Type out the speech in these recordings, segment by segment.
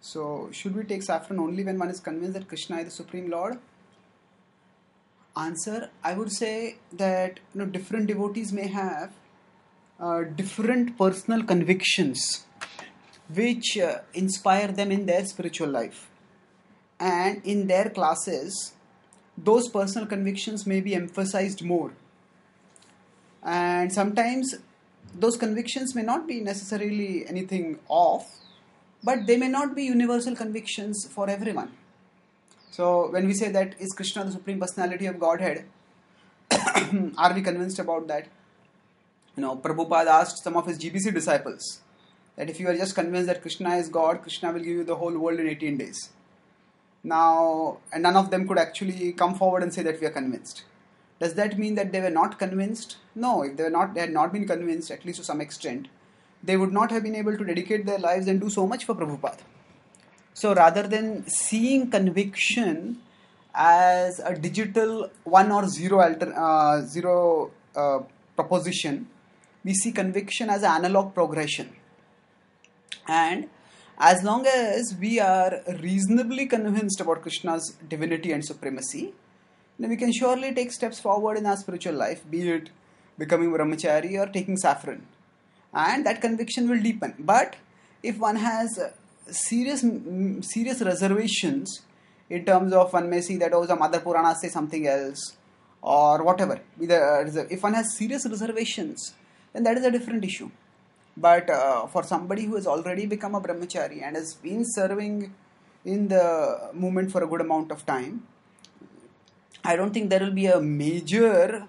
So, should we take saffron only when one is convinced that Krishna is the Supreme Lord? Answer: I would say that different devotees may have different personal convictions which inspire them in their spiritual life, and in their classes those personal convictions may be emphasized more, and sometimes those convictions may not be necessarily anything off, but they may not be universal convictions for everyone. So when we say that is Krishna the Supreme Personality of Godhead, are we convinced about that? Prabhupada asked some of his GBC disciples that if you are just convinced that Krishna is God, Krishna will give you the whole world in 18 days. Now, and none of them could actually come forward and say that we are convinced. Does that mean that they were not convinced? No, if they had not been convinced, at least to some extent, they would not have been able to dedicate their lives and do so much for Prabhupada. So rather than seeing conviction as a digital 1 or 0 proposition, we see conviction as an analog progression. And as long as we are reasonably convinced about Krishna's divinity and supremacy, then we can surely take steps forward in our spiritual life, be it becoming brahmachari or taking saffron. And that conviction will deepen. But if one has serious reservations in terms of, one may see that some other Puranas say something else or whatever, if one has serious reservations, then that is a different issue. But for somebody who has already become a brahmachari and has been serving in the movement for a good amount of time, I don't think there will be a major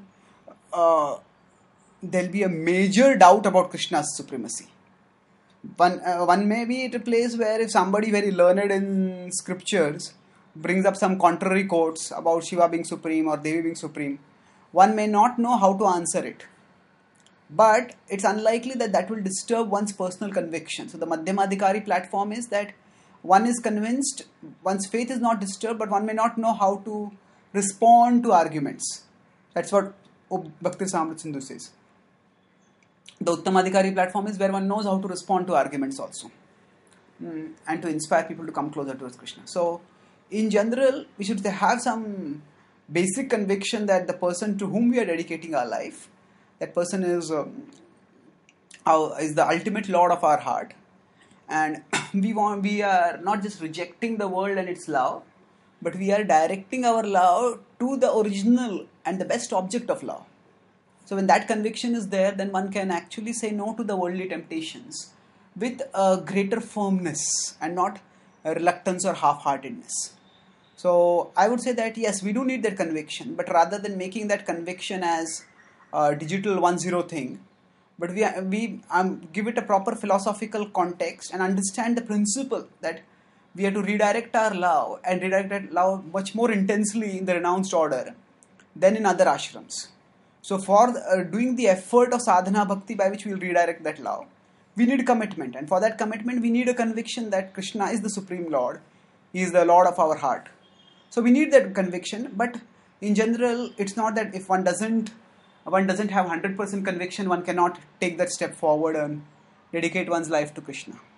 doubt about Krishna's supremacy. One may be at a place where if somebody very learned in scriptures brings up some contrary quotes about Shiva being supreme or Devi being supreme, one may not know how to answer it. But it's unlikely that will disturb one's personal conviction. So the Madhyamadhikari platform is that one is convinced, one's faith is not disturbed, but one may not know how to respond to arguments. That's what Bhakti Rasamrita Sindhu says. The Uttamadhikari platform is where one knows how to respond to arguments also, and to inspire people to come closer towards Krishna. So in general, we should have some basic conviction that the person to whom we are dedicating our life, that person is the ultimate Lord of our heart, and we are not just rejecting the world and its love, but we are directing our love to the original and the best object of love. So when that conviction is there, then one can actually say no to the worldly temptations with a greater firmness and not a reluctance or half-heartedness. So I would say that yes, we do need that conviction, but rather than making that conviction as a digital 1-0 thing, but we give it a proper philosophical context and understand the principle that we have to redirect our love, and redirect that love much more intensely in the renounced order than in other ashrams. So for doing the effort of sadhana bhakti by which we will redirect that love, we need commitment, and for that commitment we need a conviction that Krishna is the Supreme Lord. He is the Lord of our heart. So we need that conviction, but in general it's not that if one doesn't have 100% conviction, one cannot take that step forward and dedicate one's life to Krishna.